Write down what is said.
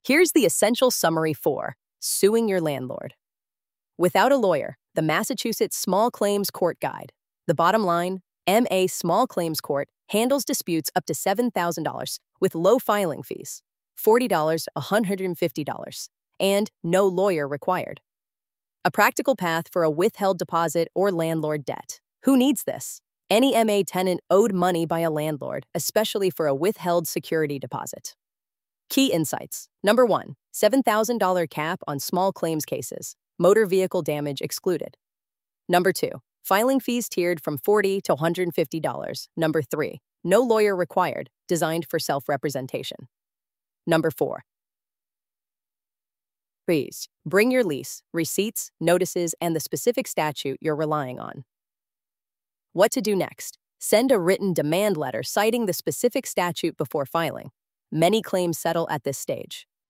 Here's the essential summary for suing your landlord. Without a lawyer, the Massachusetts Small Claims Court Guide. The bottom line, MA Small Claims Court handles disputes up to $7,000 with low filing fees, $40, $150, and no lawyer required. A practical path for a withheld deposit or landlord debt. Who needs this? Any MA tenant owed money by a landlord, especially for a withheld security deposit. Key insights. Number 1, $7,000 cap on small claims cases, motor vehicle damage excluded. Number 2, filing fees tiered from $40 to $150. Number 3, no lawyer required, designed for self-representation. Number 4, please bring your lease, receipts, notices, and the specific statute you're relying on. What to do next? Send a written demand letter citing the specific statute before filing. Many claims settle at this stage.